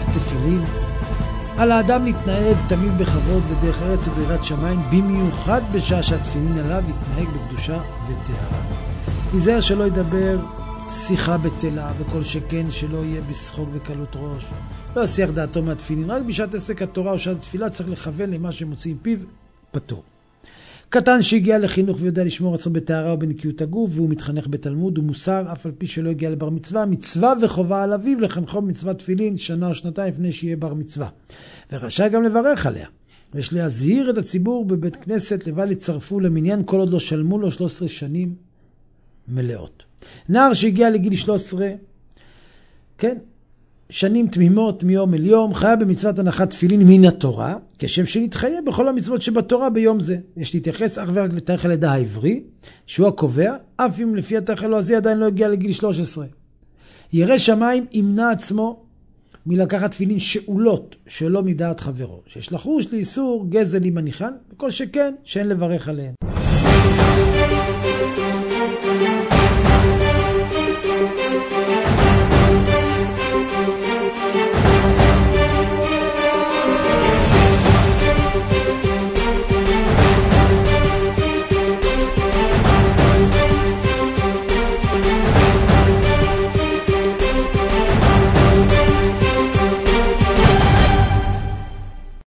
תפילין. על האדם להתנהג תמיד בכבוד בדרך ארץ וביראת שמיים, במיוחד בשעה שהתפילין עליו יתנהג בקדושה וטהרה. ייזהר שלא ידבר שיחה בטלה, וכל שכן שלא יהיה בשחוק וקלות ראש. לא יסיח דעתו מהתפילין, רק בשעת עסק התורה או שעת התפילה צריך לכוון למה שמוציא פיו פטור. קטן שהגיע לחינוך ויודע לשמור עצמו בטהרה או בנקיות הגוף, והוא מתחנך בתלמוד ומוסר, אף על פי שלא הגיע לבר מצווה, מצווה וחובה על אביו לחנכו במצוות תפילין שנה או שנתיים לפני שיהיה בר מצווה. ורשאי גם לברך עליה. ויש להזהיר את הציבור בבית כנסת לבל יצרפו למניין כל עוד לא שלמו לו 13 שנים מלאות. נער שהגיע לגיל 13, כן, שנים תמימות מיום אל יום, חיה במצוות הנחת תפילין מן התורה, כשם שנתחייב בכל המצוות שבתורה ביום זה. יש להתייחס אך ורק לתאריך הלידה העברי, שהוא הקובע, אף אם לפי התאריך הלועזי עדיין לא הגיע לגיל 13. ירא שמיים ימנע עצמו מלקחת תפילין שאולות שלא מדעת חברו, שיש לחוש לאיסור גזל עם הניחן, וכל שכן שאין לברך עליהן.